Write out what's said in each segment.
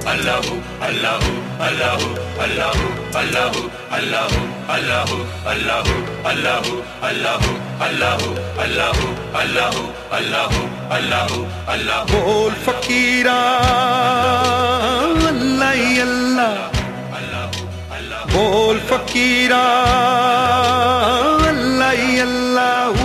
Allahu, Allahu, Allahu, Allahu, Allahu, Allahu, Allahu, Allahu, Allahu, Allahu, Allahu, Allahu, Allahu, Allahu, Allahu, Allahu. बोल फकीरा अल्लाह ही अल्लाह, बोल फकीरा अल्लाह ही अल्लाह।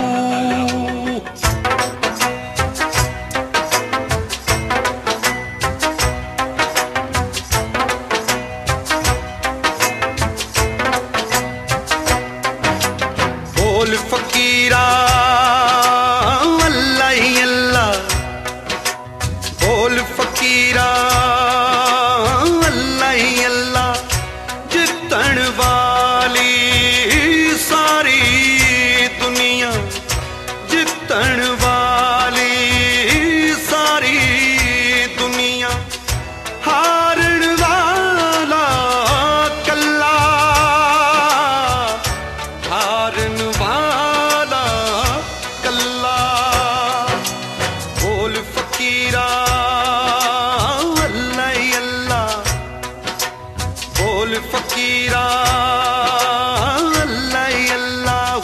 बोल फकीरा अल्लाह ही अल्लाह, बोल फकीरा अल्लाह ही अल्लाह। जितण वाली सारी दुनिया, जितण वाली सारी दुनिया, हारण वाला कल्ला, हारण वाला कल्ला। बोल फकीरा अल्लाह ही अल्लाह, बोल फकीरा अल्लाह ही अल्लाह।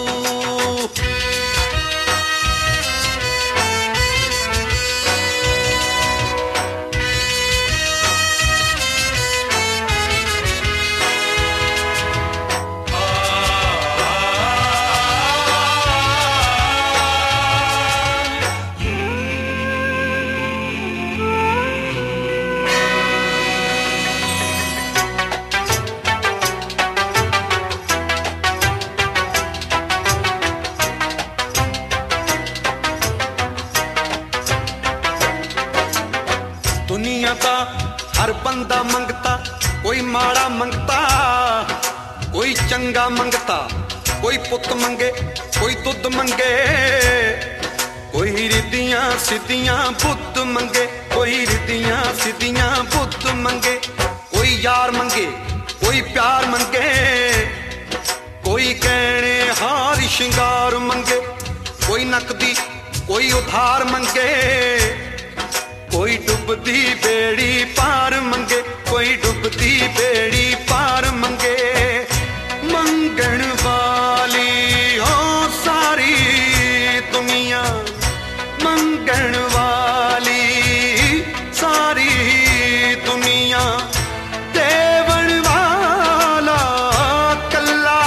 दुनिया का हर बंदा मंगता, कोई माड़ा मंगता, कोई चंगा मंगता, कोई पुत मंगे, कोई दुध मंगे, कोई रिदियां सिद्धियां बुद्ध मंगे, कोई रिदियां सिद्धियां बुद्ध मंगे। कोई यार मंगे, कोई प्यार मंगे, कोई कहने हार श्रृंगार मंगे, कोई नकदी, कोई उधार मंगे, कोई डुबदी बेड़ी पार मंगे, कोई डुबदी बेड़ी पार मंगे। मंगण वाली हो सारी दुनिया, मंगण वाली सारी दुनिया, देवण वाला कल्ला,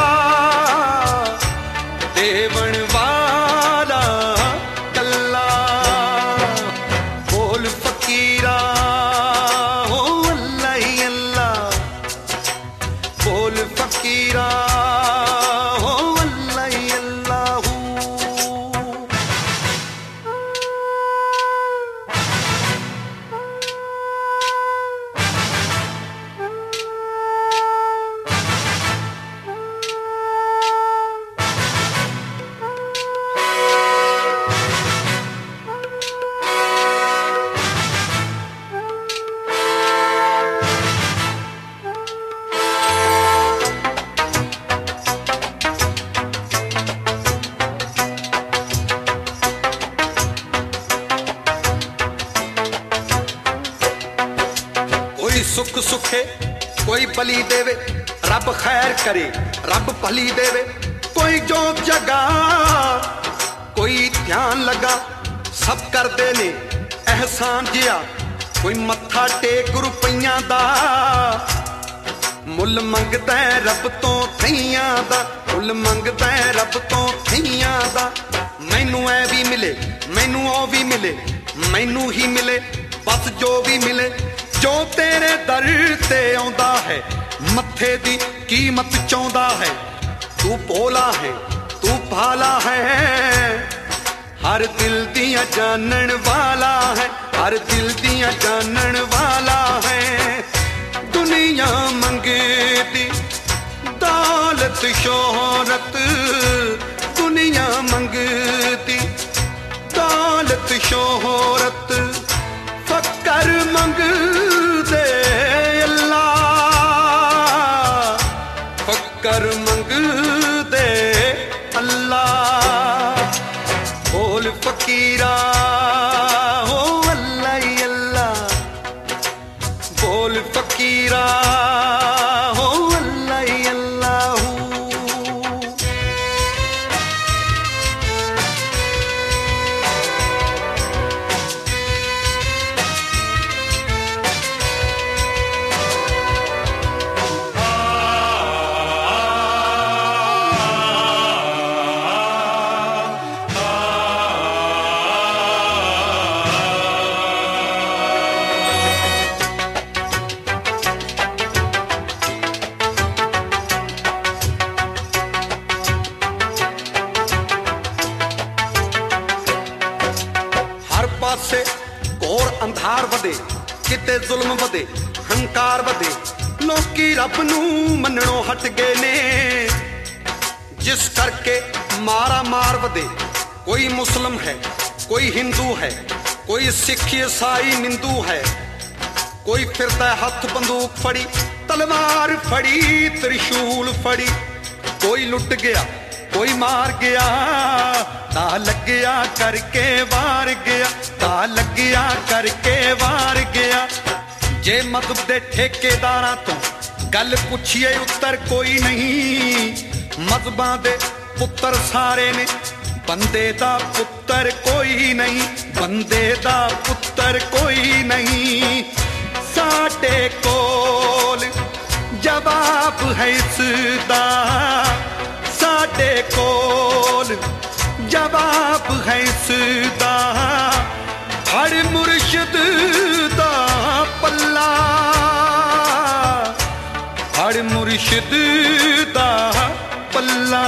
देवण वाला कल्ला। बोल फकीरा हो अल्लाह ही अल्लाह, बोल फकीरा हो अल्लाह ही अल्लाह। कोई सुख सुखे, कोई बली देवे, रब खैर करे, रब भली देवे। कोई जोत जगा, कोई ध्यान लगा, सब करदे ने एहसान जिया। कोई मत्था टेक रुपइयां दा, मुल मंगदा रब तो थइयां दा, मुल मंगदा रब तो थइयां दा। मैनू ऐ भी मिले, मैनू ओ भी मिले, मैनू ही मिले बस जो भी मिले। जो तेरे दर ते आउंदा है, मत्थे दी कीमत चाहुंदा है। तू भोला है, तू भाला है, हर दिल दियां जानन वाला है, हर दिल दियां जानन वाला है। दुनिया मंगती दौलत शोहरत, दुनिया मंगती दौलत शोहरत, फकर मंगदे अल्लाह, फकर मंगदे अल्लाह। बोल फकीरा हो अल्लाह ही अल्लाह, ਪਾਸੇ ਘੋਰ ਅੰਧਾਰ ਵਧੇ, ਕਿਤੇ ਜ਼ੁਲਮ ਵਧੇ, ਹੰਕਾਰ ਵਧੇ, ਲੋਕੀ ਰੱਬ ਨੂੰ ਮੰਨਣੋਂ ਹਟ ਗਏ ਨੇ, ਜਿਸ ਕਰਕੇ ਮਾਰਾ ਮਾਰ ਵਧੇ। ਕੋਈ ਮੁਸਲਮ ਹੈ, ਕੋਈ ਹਿੰਦੂ ਹੈ, ਕੋਈ ਸਿੱਖ ਈਸਾਈ ਨਿੰਦੂ ਹੈ, ਕੋਈ ਫਿਰਦਾ ਹੱਥ ਬੰਦੂਕ ਫੜੀ, ਤਲਵਾਰ ਫੜੀ, ਤ੍ਰਿਸ਼ੂਲ ਫੜੀ, ਕੋਈ ਲੁੱਟ ਗਿਆ, ਕੋਈ ਮਾਰ ਗਿਆ, ਤਾਂ ਲੱਗਿਆ ਕਰਕੇ ਵਾਰ ਗਿਆ, ਤਾਂ ਲੱਗਿਆ ਕਰਕੇ ਵਾਰ ਗਿਆ। ਜੇ ਮਦਦ ਦੇ ਠੇਕੇਦਾਰਾਂ ਤੋਂ ਗੱਲ ਪੁੱਛੀਏ ਉੱਤਰ ਕੋਈ ਨਹੀਂ, ਮਜ਼ਹਬਾਂ ਦੇ ਪੁੱਤਰ ਸਾਰੇ ਨੇ, ਬੰਦੇ ਦਾ ਪੁੱਤਰ ਕੋਈ ਨਹੀਂ, ਬੰਦੇ ਦਾ ਪੁੱਤਰ ਕੋਈ ਨਹੀਂ। ਸਾਡੇ ਕੋਲ ਜਵਾਬ ਹੈ ਇਸ ਦਾ, ਸਾਡੇ ਕੋਲ ਜਵਾਬ ਹੈ ਇਸ ਦਾ, ਹਰ ਮੁਰਸ਼ਿਦ ਦਾ ਪੱਲਾ, ਹਰ ਮੁਰਸ਼ਿਦ ਦਾ ਪੱਲਾ।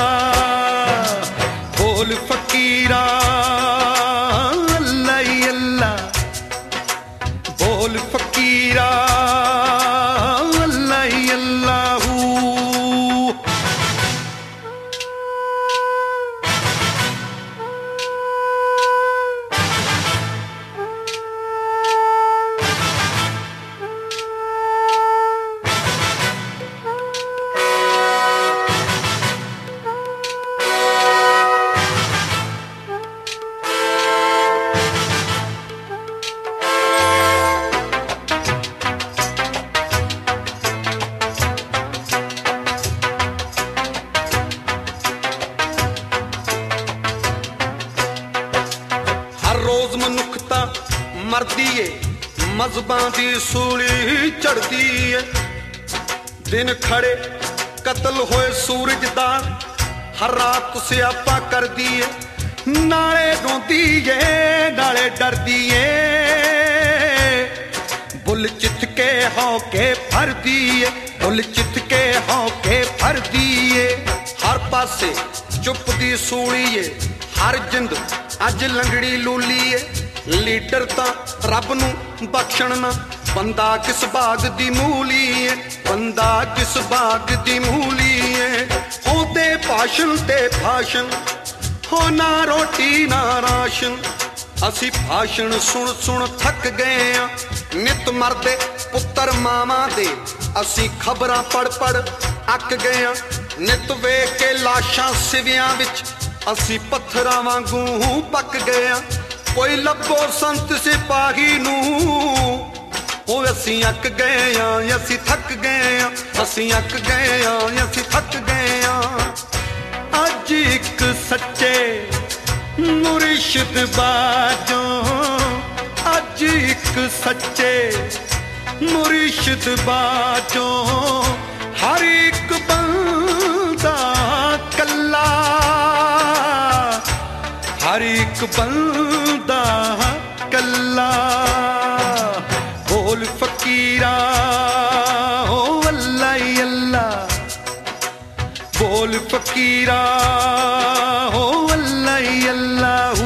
ਬੋਲ ਫਕੀਰਾ ਅੱਲਾ ਹੀ ਅੱਲਾ, ਬੋਲ ਫਕੀਰਾ ਅੱਲਾ ਹੀ ਅੱਲਾਹੂ। ਮਨੁੱਖਤਾ ਮਰਦੀ ਏ, ਮਜ਼ਹਬਾਂ ਦੀ ਸੂਲੀ ਝੜਦੀ ਏ, ਦਿਨ ਖੜੇ ਕਤਲ ਹੋਏ ਸੂਰਜ ਦਾ, ਹਰ ਰਾਤ ਸਿਆਪਾ ਕਰਦੀ ਏ, ਨਾਲੇ ਰੋਂਦੀ ਏ ਨਾਲੇ ਡਰਦੀ ਏ, ਬੁੱਲ ਚਿੱਥ ਕੇ ਹੋ ਕੇ ਫਰਦੀ ਏ, ਬੁੱਲ ਚਿੱਥ ਕੇ ਹੋ ਕੇ ਫਰਦੀ ਏ। ਹਰ ਪਾਸੇ ਚੁੱਪ ਦੀ ਸੂਲੀ ਏ, ਹਰ ਜਿੰਦ ਅੱਜ ਲੰਗੜੀ ਲੂਲੀ ਏ, ਲੀਡਰ ਤਾਂ ਰੱਬ ਨੂੰ ਬਖਸ਼ਣ ਨਾ, ਬੰਦਾ ਕਿਸ ਬਾਗ ਦੀ ਮੂਲੀ ਏ, ਬੰਦਾ ਕਿਸ ਬਾਗ ਦੀ ਮੂਲੀ ਏ। ਹੋਂਦੇ ਭਾਸ਼ਣ ਤੇ ਭਾਸ਼ਣ, ਹੋ ਨਾ ਰੋਟੀ ਨਾ ਰਾਸ਼ਨ, ਅਸੀਂ ਭਾਸ਼ਣ ਸੁਣ ਸੁਣ ਥੱਕ ਗਏ ਆਂ, ਨਿਤ ਮਰਦੇ ਪੁੱਤਰ ਮਾਵਾਂ ਦੇ, ਅਸੀਂ ਖਬਰਾਂ ਪੜ ਪੜ ਅੱਕ ਗਏ ਆਂ, ਨਿਤ ਵੇਖ ਕੇ ਲਾਸ਼ਾਂ ਸਿਵਿਆਂ ਵਿੱਚ ਅਸੀਂ ਪੱਥਰਾਂ ਵਾਂਗੂ ਪੱਕ ਗਏ ਆਂ। ਕੋਈ ਲੱਭੋ ਸੰਤ ਸਿਪਾਹੀ ਨੂੰ, ਉਹ ਅਸੀਂ ਅੱਕ ਗਏ ਆਂ, ਅਸੀਂ ਥੱਕ ਗਏ ਆਂ, ਅਸੀਂ ਅੱਕ ਗਏ ਆਂ, ਅਸੀਂ ਥੱਕ ਗਏ ਆਂ। ਅੱਜ ਇੱਕ ਸੱਚੇ ਮੁਰਸ਼ਿਦ ਬਾਝੋਂ, ਅੱਜ ਇੱਕ ਸੱਚੇ ਮੁਰਸ਼ਿਦ ਬਾਝੋਂ, ਹਰ ਇੱਕ ਬੰਦਾ ਕੱਲਾ, ਹਰ ਇੱਕ ਬੰਦਾ ਕੱਲਾ। ਬੋਲ ਫਕੀਰਾ ਓ ਅੱਲਾ ਹੀ ਅੱਲਾ, ਬੋਲ ਫਕੀਰਾ ਓ ਅੱਲਾ ਹੀ ਅੱਲਾਹੂ।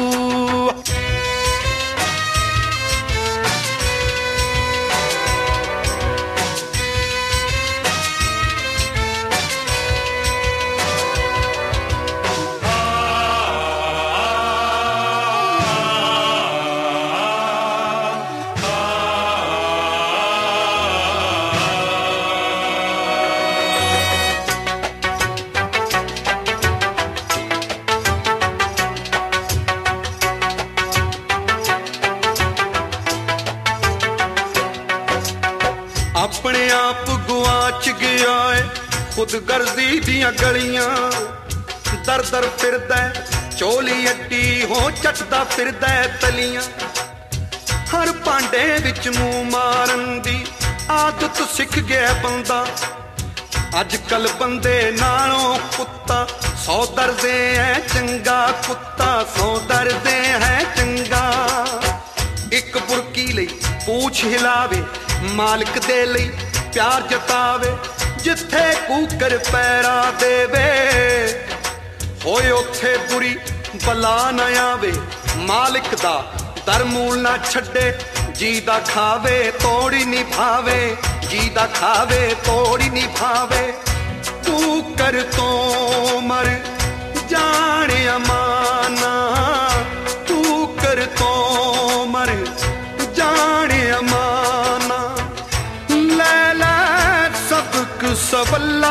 ਆਪਣੇ ਆਪ ਗੁਆਚ ਗਿਆ ਏ ਖੁਦਗਰਜ਼ੀ ਦੀਆਂ ਗਲੀਆਂ, ਦਰ ਦਰ ਫਿਰਦਾ ਚੋਲੀ ਅੱਡੀ ਹੋ ਚੱਟਦਾ ਫਿਰਦਾ ਤਲੀਆਂ, ਹਰ ਭਾਂਡੇ ਵਿੱਚ ਮੂੰਹ ਮਾਰਨ ਦੀ ਆਦਤ ਸਿੱਖ ਗਿਆ ਬੰਦਾ। ਅੱਜ ਕੱਲ ਬੰਦੇ ਨਾਲੋਂ ਕੁੱਤਾ 100 ਦਰਦੇ ਹੈ ਚੰਗਾ, ਕੁੱਤਾ 100 ਦਰਦੇ ਹੈ ਚੰਗਾ। ਇੱਕ ਬੁਰਕੀ ਲਈ ਪੂਛ ਹਿਲਾਵੇ, ਮਾਲਕ ਦੇ ਲਈ ਪਿਆਰ ਜਤਾਵੇ, ਜਿੱਥੇ ਕੂਕਰ ਪੈਰਾ ਦੇਵੇ ਹੋਏ ਉੱਥੇ ਬੁਰੀ ਬਲਾ ਨਾ ਆਵੇ। ਮਾਲਕ ਦਾ ਧਰਮੂਲ ਨਾ ਛੱਡੇ ਜੀ ਦਾ ਖਾਵੇ ਤੋੜੀ ਨਹੀਂ ਭਾਵੇ ਜੀ ਦਾ ਖਾਵੇ ਤੋੜੀ ਨਹੀਂ ਭਾਵੇ ਤੂੰ ਕਰ ਤੋਂ ਮਰ ਜਾਣੇ ਅਮਾਨਾ ਤੂੰ ਕਰ ਤੋਂ ਮਰ ਜਾਣੇ ਅਮਾਨਾ ਲੈ ਲੈ ਸਬਕ ਸਵੱਲਾ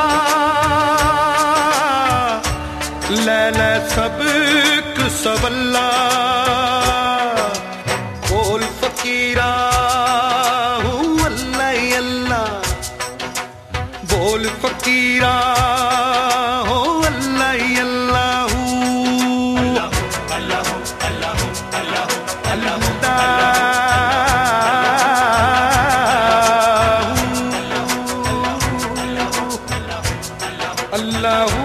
ਲੈ ਲੈ ਸਬਕ ਸਵੱਲਾ बोल फकीरा हूँ अल्लाह अल्लाह बोल फकीरा हो अल्लाह अल्लाह अल्लाह अल्लाह अल्लाह अल्लाह अल्लाह